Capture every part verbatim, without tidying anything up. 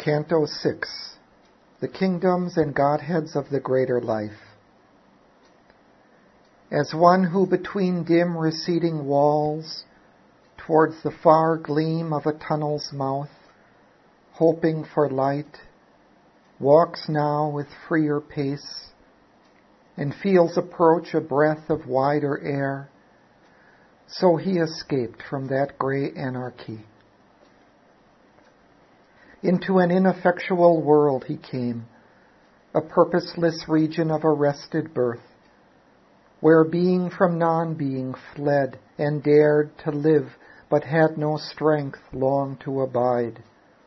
Canto six. The Kingdoms and Godheads of the Greater Life. As one who between dim receding walls, towards the far gleam of a tunnel's mouth, hoping for light, walks now with freer pace, and feels approach a breath of wider air, so he escaped from that grey anarchy. Into an ineffectual world he came, a purposeless region of arrested birth, where being from non-being fled and dared to live, but had no strength long to abide.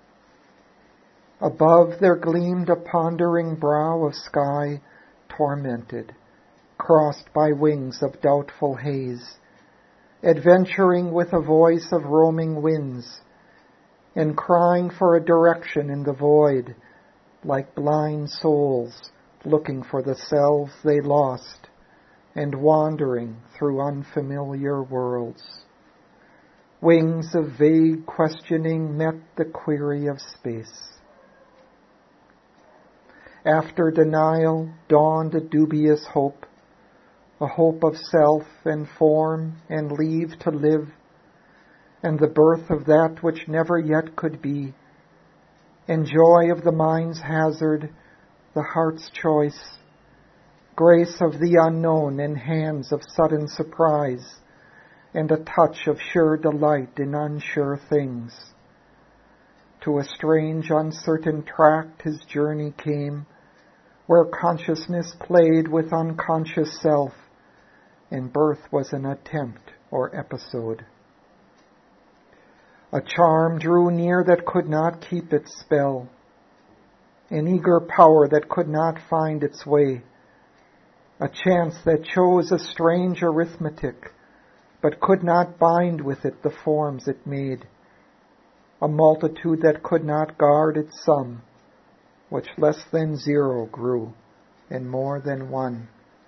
Above there gleamed a pondering brow of sky, tormented, crossed by wings of doubtful haze, adventuring with a voice of roaming winds, and crying for a direction in the void, like blind souls looking for the selves they lost, and wandering through unfamiliar worlds. Wings of vague questioning met the query of space. After denial dawned a dubious hope, a hope of self and form and leave to live, and the birth of that which never yet could be, and joy of the mind's hazard, the heart's choice, grace of the unknown and hands of sudden surprise, and a touch of sure delight in unsure things. To a strange, uncertain tract his journey came, where consciousness played with unconscious self, and birth was an attempt or episode. A charm drew near that could not keep its spell, an eager power that could not find its way, a chance that chose a strange arithmetic, but could not bind with it the forms it made, a multitude that could not guard its sum, which less than zero grew, and more than one.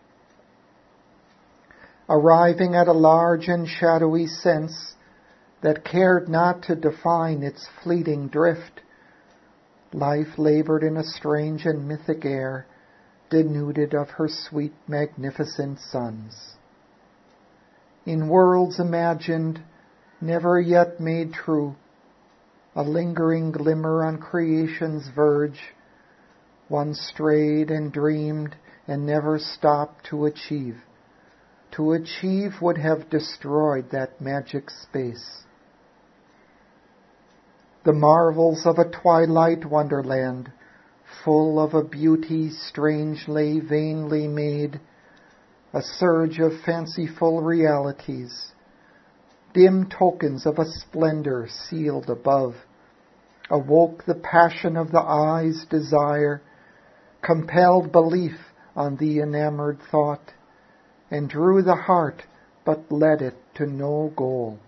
Arriving at a large and shadowy sense that cared not to define its fleeting drift, life labored in a strange and mythic air, denuded of her sweet, magnificent sons. In worlds imagined, never yet made true, a lingering glimmer on creation's verge, one strayed and dreamed and never stopped to achieve. To achieve would have destroyed that magic space. The marvels of a twilight wonderland, full of a beauty strangely, vainly made, a surge of fanciful realities, dim tokens of a splendor sealed above, awoke the passion of the eye's desire, compelled belief on the enamored thought, and drew the heart but led it to no goal.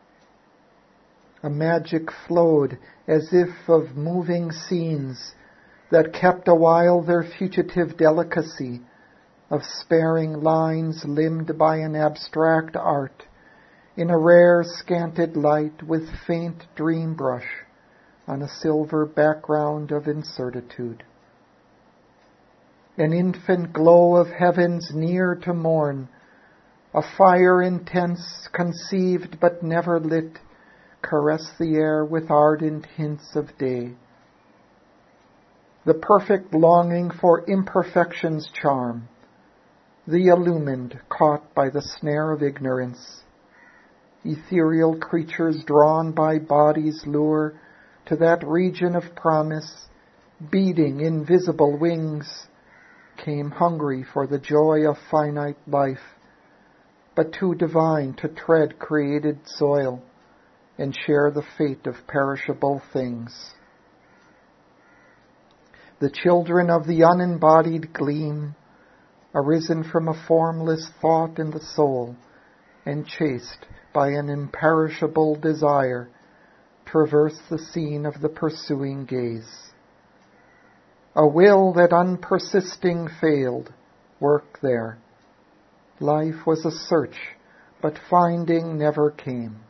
A magic flowed as if of moving scenes that kept awhile their fugitive delicacy, of sparing lines limned by an abstract art, in a rare scanted light with faint dream brush on a silver background of incertitude. An infant glow of heavens near to morn, a fire intense, conceived but never lit, caressed the air with ardent hints of day. The perfect longing for imperfection's charm, the illumined caught by the snare of ignorance, ethereal creatures drawn by body's lure to that region of promise, beating invisible wings, came hungry for the joy of finite life, but too divine to tread created soil and share the fate of perishable things. The children of the unembodied gleam, arisen from a formless thought in the soul, and chased by an imperishable desire, traverse the scene of the pursuing gaze. A will that unpersisting failed, work there. Life was a search, but finding never came.